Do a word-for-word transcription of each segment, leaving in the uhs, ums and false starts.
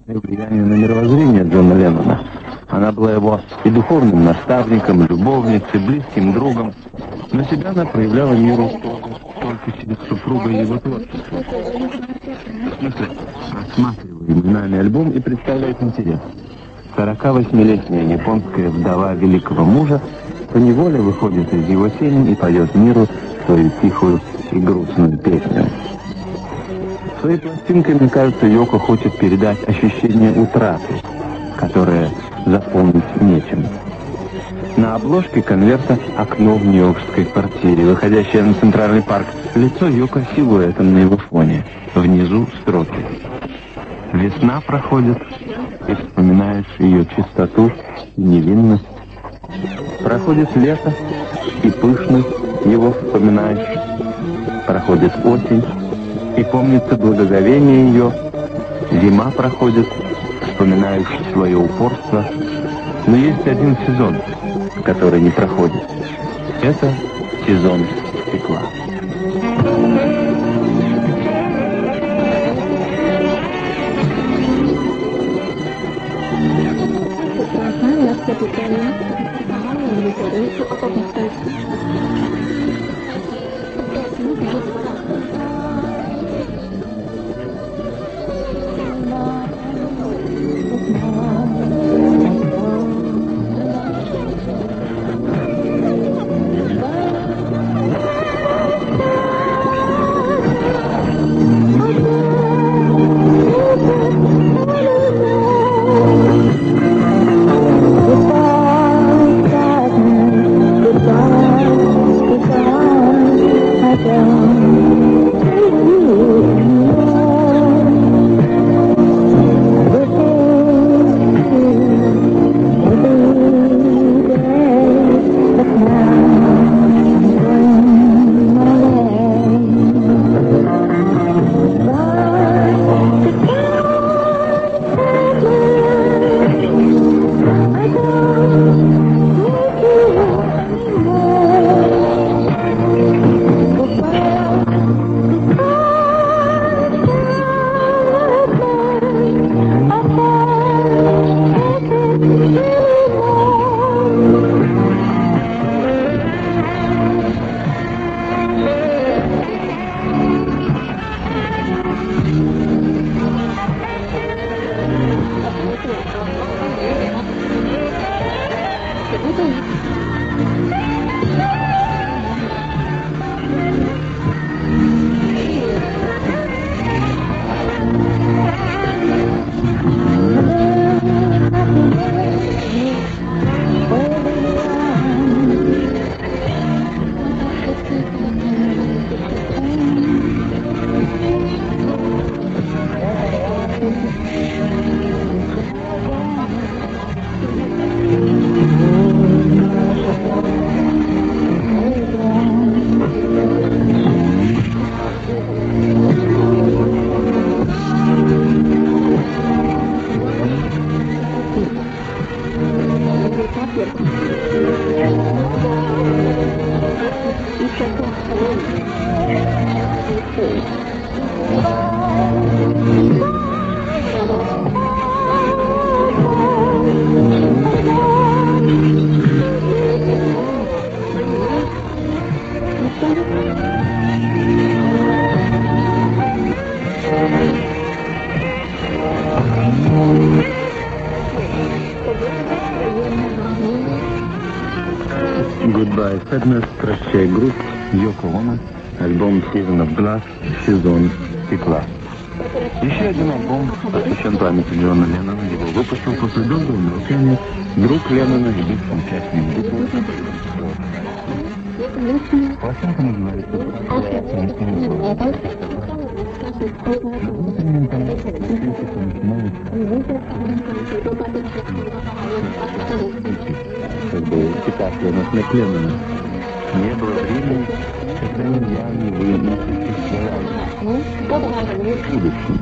влияние на мировоззрение Джона Леннона. Она была его и духовным наставником, любовницей, близким другом. Но себя она проявляла миру только через супруга и его творчество. В смысле, рассматриваемый нами альбом и представляет интерес. сорокавосьмилетняя японская вдова великого мужа поневоле выходит из его тени и поет миру свою тихую и грустную песню. Своей пластинкой, мне кажется, Йоко хочет передать ощущение утраты, которое заполнить нечем. На обложке конверта окно в нью-йоркской квартире, выходящее на Центральный парк. Лицо Йоко силуэтом на его фоне. Внизу строки. Весна проходит, и вспоминаешь ее чистоту и невинность. Проходит лето, и пышность его вспоминаешь. Проходит осень, и помнится благоговение ее. Зима проходит, вспоминаешь свое упорство. Но есть один сезон, который не проходит. Это сезон стекла. Goodbye Sadness, прощай грусть, Йоко Оно, альбом Season of Glass, сезон стекла. Еще один альбом посвящен памяти Джона Леннона. Его выпустил после долгого молчания друг Леннона и бывший участник группы. Пластинка называется как бы цитация на смерть Леннона. Не было времени, когда я не вы будущем.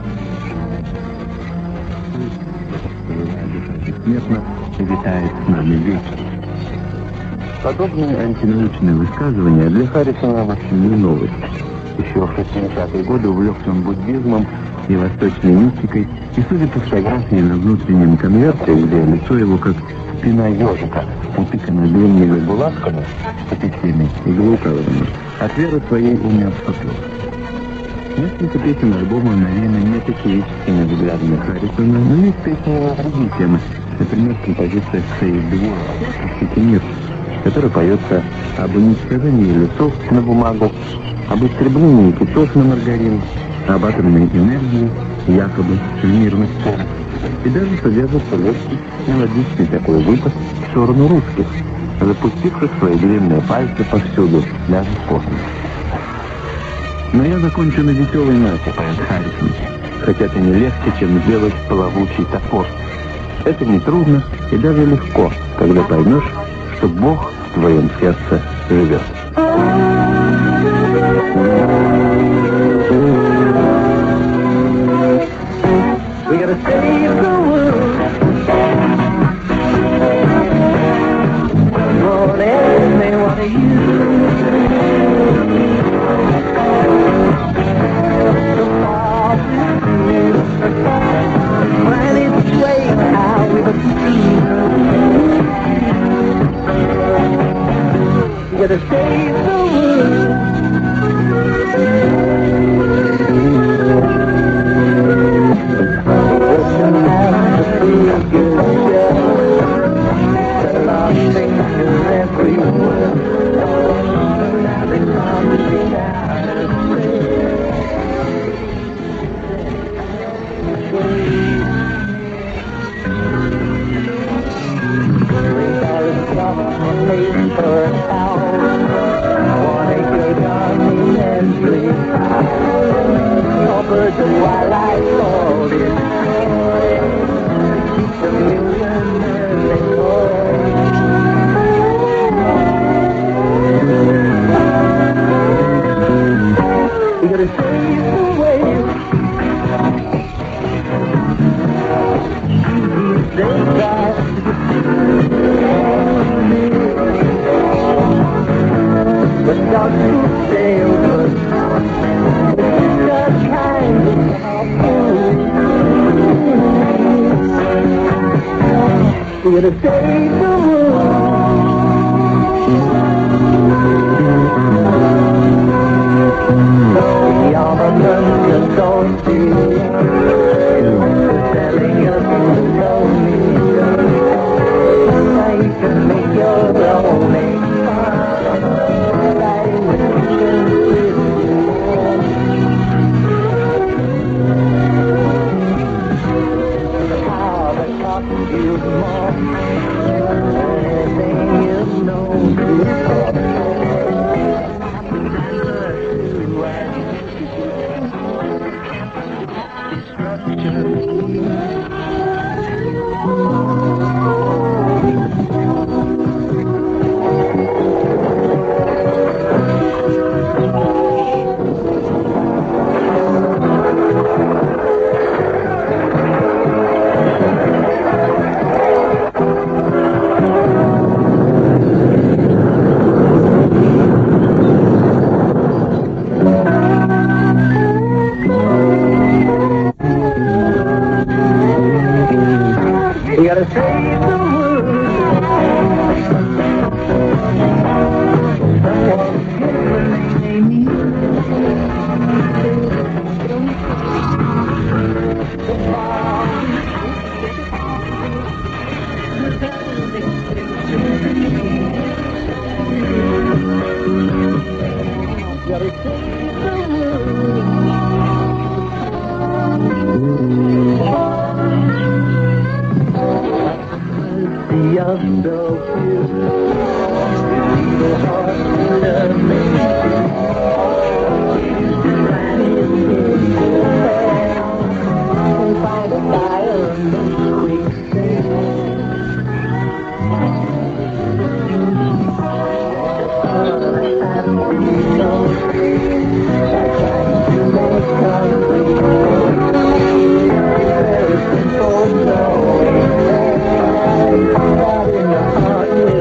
Бессмертно витает с нами вечно. Подобные антинаучные высказывания для Харрисона вообще не новость. Еще в шестидесятые годы увлекся он буддизмом и восточной мистикой, И судя по фотографии на внутреннем конверте, где лицо его как спина ежика, утыкано длинными булавками, апельсинами и иглоукалыванием, от веры своей он не отступил. Несколько песен альбома навеяны не атеистическими взглядами Харрисона, но есть песни на другие темы. Например, композиция «Save the World» «Спасите мир», которая поется об уничтожении лесов на бумагу, об истреблении китов на маргарин, об атомной энергии, якобы в мирных целях. И даже содержится легкий, мелодичный такой выпад в сторону русских, запустивших свои длинные пальцы повсюду, даже в космос. Но я закончу на веселой ноте, поэт Харрисон, хотя это не легче, чем сделать плавучий топор. Это не трудно и даже легко, когда поймешь, что Бог в твоем сердце живет. We gotta save the world. More than anything, what are you? Find its way out with a speed. We gotta save the world. We're gonna save the world. The armament don't see. They're telling us to tell me. Now you can make your own name. Right with how they talk to you more than anything you know before. We gotta save the world. Someone get what they need. Gotta save the world. You're so beautiful, your heart to me. Find a fire in the quicksand. Very simple, so in the heart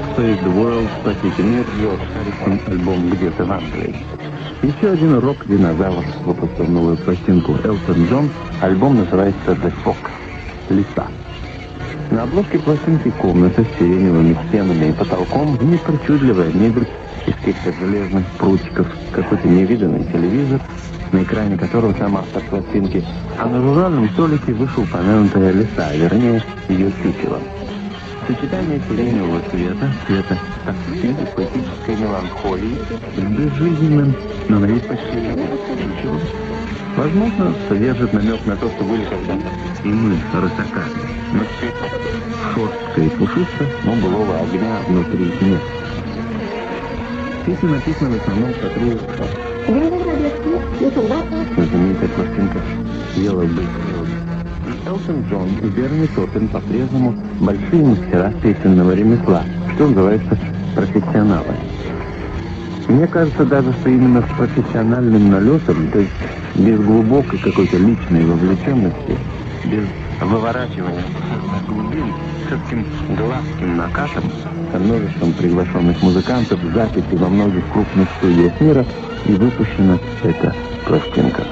Save the World, спасите мир, Джордж Харрисон, альбом «Где-то в Англии». Еще один рок-динозавр выпустил новую пластинку. Элтон Джон, альбом называется «The Fox» — «Лиса». На обложке пластинки комната с сиреневыми стенами и потолком, в ней причудливая мебель из каких-то железных прутиков, какой-то невиданный телевизор, на экране которого сам автор пластинки, а на журнальном столике вышеупомянутая лиса, вернее, ее чучело. Сочетание сиреневого цвета, цвета такси, поэтической меланхолии с безжизненным, но на вид почти чучелом. Возможно, содержит намек на то, что были когда-то и мы рысаками. Но шерстка и пушистка, но былого огня внутри нет. Песня написана в основном сотрудничеством. Знаменитая пластинка «Yellow Brick Road». Элтон Джон и Берни Топпин по-прежнему большие мастера песенного ремесла, что называется профессионалы. Мне кажется даже, что именно с профессиональным налетом, то есть без глубокой какой-то личной вовлеченности, без выворачивания глубин, с этим гладким накатом, со множеством приглашенных музыкантов, записи во многих крупных студиях мира, и выпущена эта пластинка.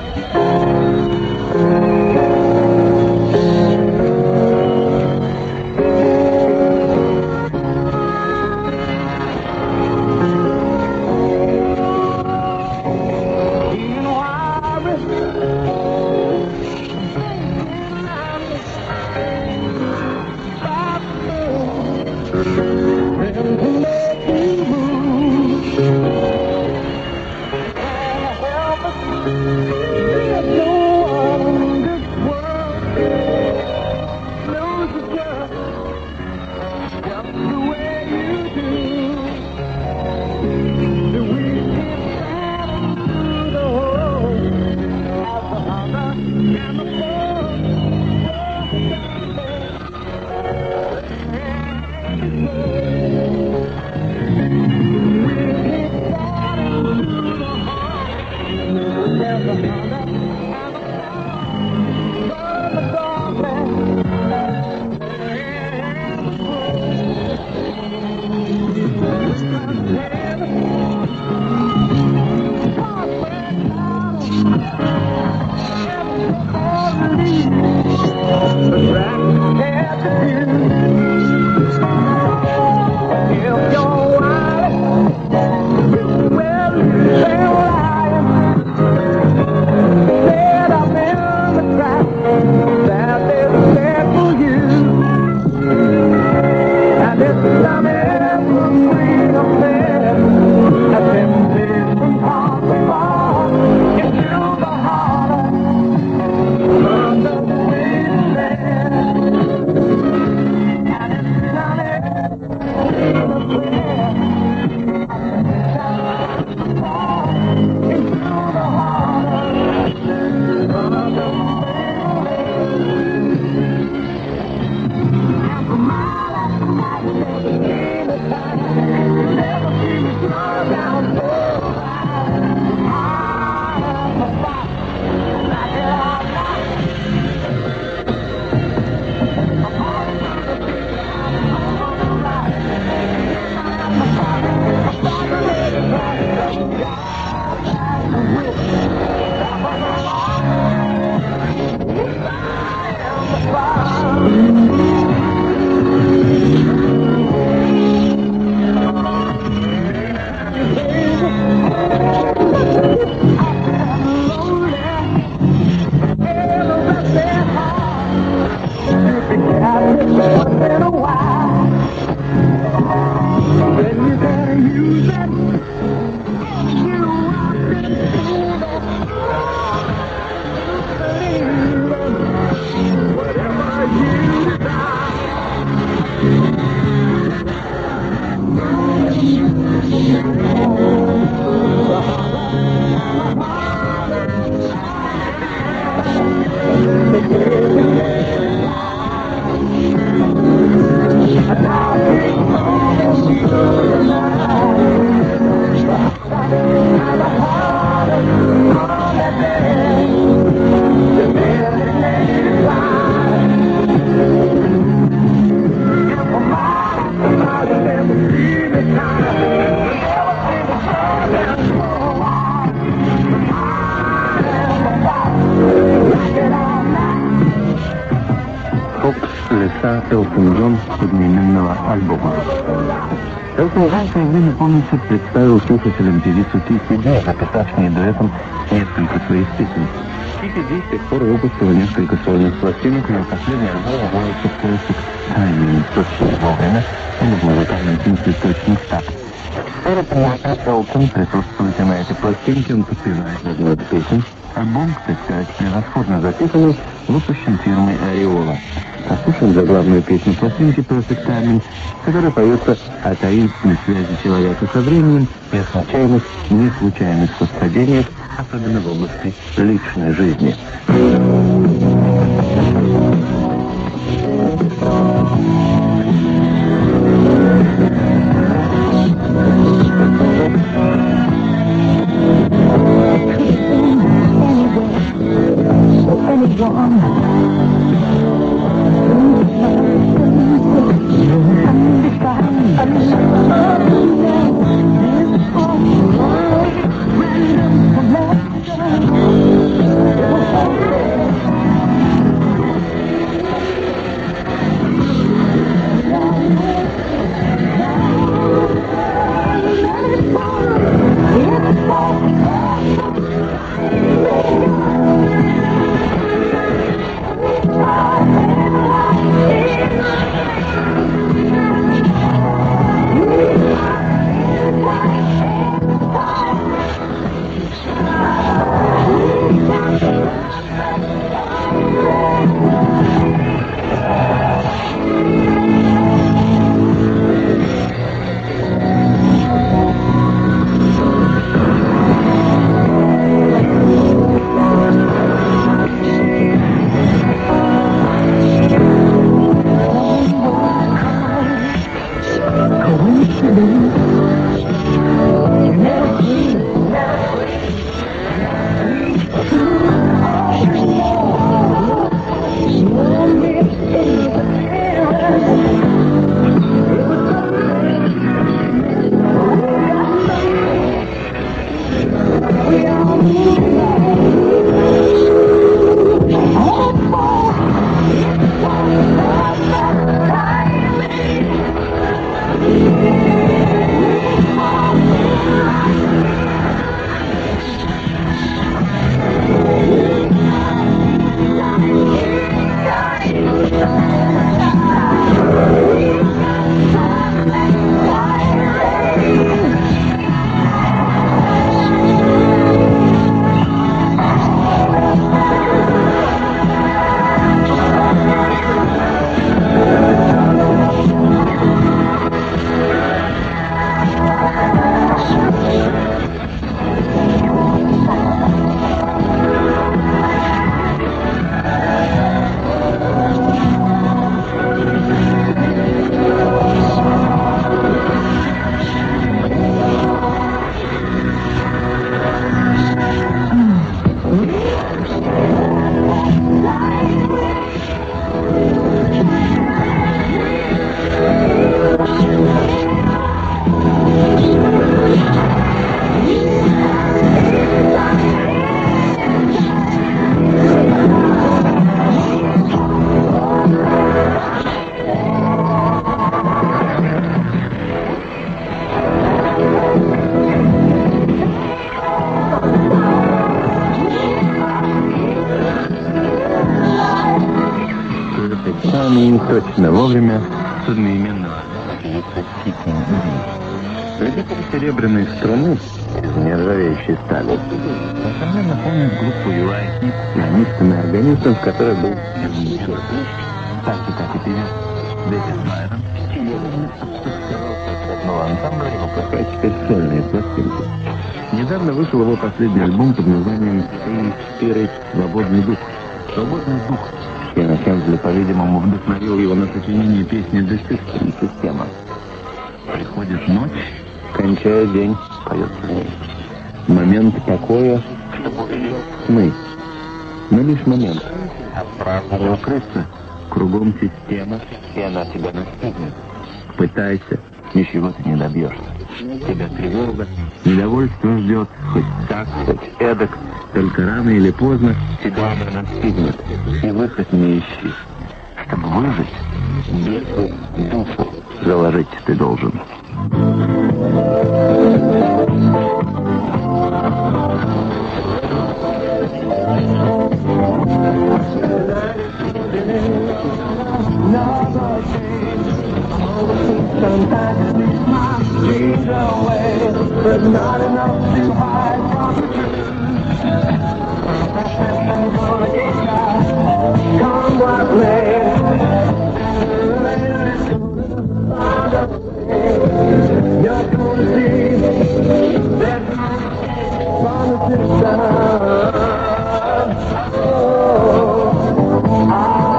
Thank you. конца Элтон Джон одноименного альбома. Элтон Джон в свое время полностью представил слушателям певицу Кити Ди, записав с ней дуэтом несколько своих песен. Кити Ди с тех пор выпустила несколько сольных пластинок, но последний альбом называется «Perfect Timing», точно вовремя, или в музыкальном смысле точно так. Перед этим Элтон присутствует и на этой пластинке, он подпевает одну из песен. Альбом, кстати сказать, превосходно записанный, выпущен фирмой «Ореола». Послушаем заглавную песню пластинки «Perfect Timing», которая поется о таинственной связи человека со временем и о случайных, не случайных совпадениях, особенно в области личной жизни. Точно вовремя с одноименного певицы Кити Ди. Родители серебряной струны из нержавеющей стали несомненно помнят группу ю ай, пианистом и органистом, в которой был Юрий Герб. Так же, как и певец Дэвид Байрон, отпускался от одного ансамбля и выпускает теперь сольные пластинки. Недавно вышел его последний альбом под названием «Free Spirit» «Свободный дух». «Свободный дух». Пианосембле, по-видимому, вдохновил его на сочинение песни «The System» «Система». Приходит ночь, кончая день, поет в ней. Момент покоя, чтобы увидеть сны. Но лишь момент. А правда укрыться. Кругом система, и она тебя настигнет. Пытайся, ничего ты не добьешься. Тебя тревога, недовольство ждет, хоть так, хоть эдак. Только рано или поздно тебя она настигнет. И выход не ищи. Чтобы выжить, Бесу, духу заложить ты должен. Sometimes I leave my dreams away, but not enough to hide from the truth. I'm gonna get by, come what may. Find a way. You're gonna see there's no escape from the system. Oh,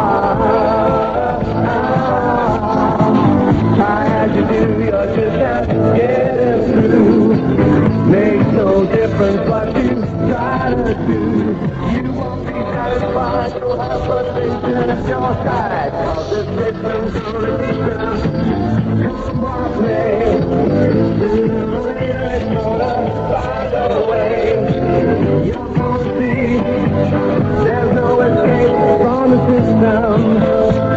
as you do, you're just not getting through. Makes no difference what you try to do. You won't be satisfied, you'll have frustration at your side. Cause this system's gonna be done. Come on, play. It's gonna find a way. You're gonna see there's no escape from the system.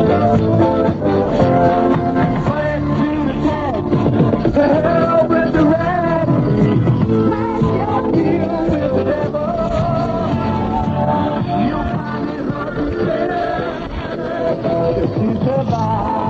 To hell with the red, make your deal with the devil. You'll find it hard to live, to survive.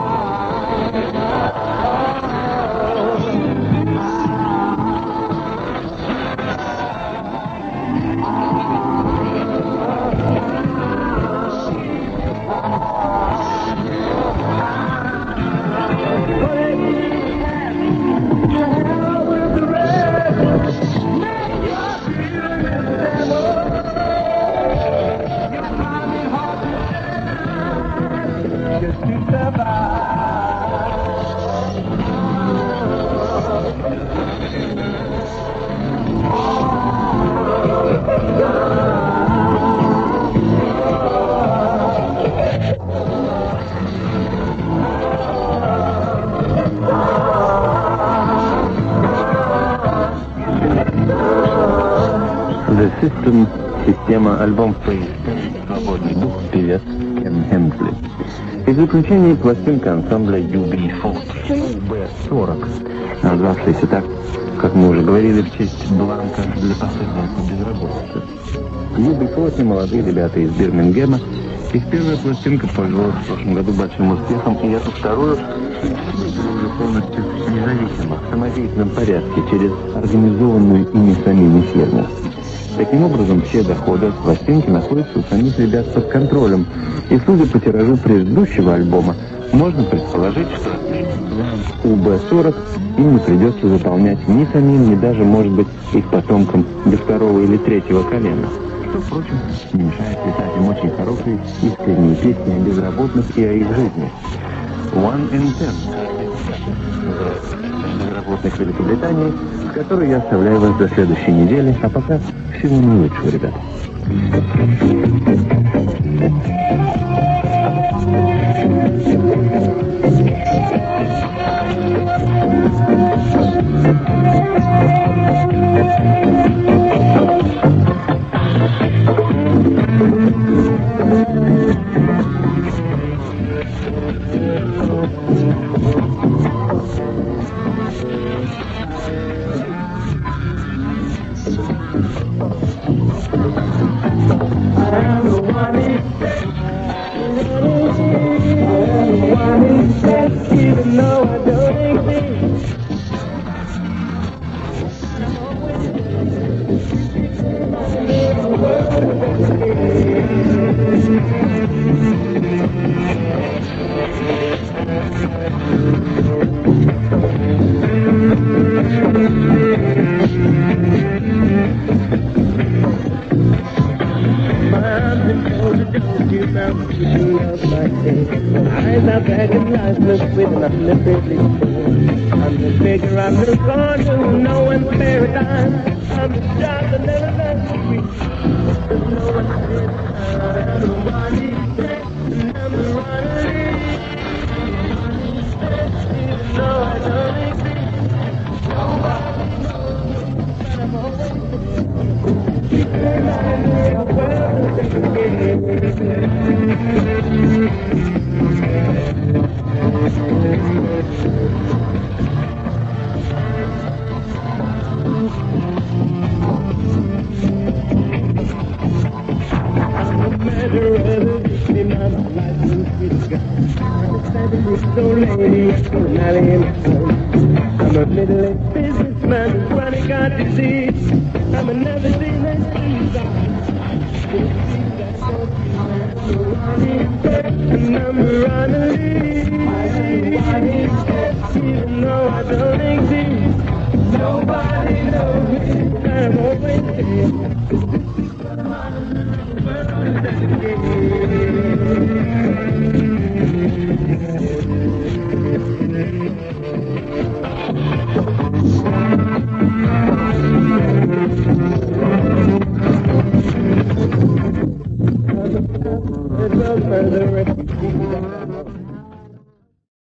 The System, система, альбом «Свободный дух», певец Кен Хенсли. И в заключение пластинка ансамбля ю би сорок, назвавшаяся так, как мы уже говорили, в честь бланка для последнего безработицы. ю би сорок молодые ребята из Бирмингема. Их первая пластинка пользовалась в прошлом году большим успехом, и эту вторую уже полностью независимо, в самодеятельном порядке, через организованную ими самими фирму. Таким образом, все доходы от пластинки находятся у самих ребят под контролем. И судя по тиражу предыдущего альбома, можно предположить, что у би сорок им не придется заполнять ни самим, ни даже, может быть, их потомкам до второго или третьего колена. Что, впрочем, не мешает писать им очень хорошие, искренние песни о безработных и о их жизни. One in Ten. Безработных Великобритании, с которой я оставляю вас до следующей недели, а пока всего наилучшего, ребята. Even though I don't exist, I'm not back in lifeless with an unlimited I'm the figure, I'm the gone to no one's paradise. I'm the job that never lets me reach. There's no one to I'm the one who's dead, and I'm the one who lives. Even though I don't exist, nobody knows that I'm always there. I'm well, middle-aged businessman who's chronic heart disease. I'm never seen that things and I'm on a lead, even though I don't exist.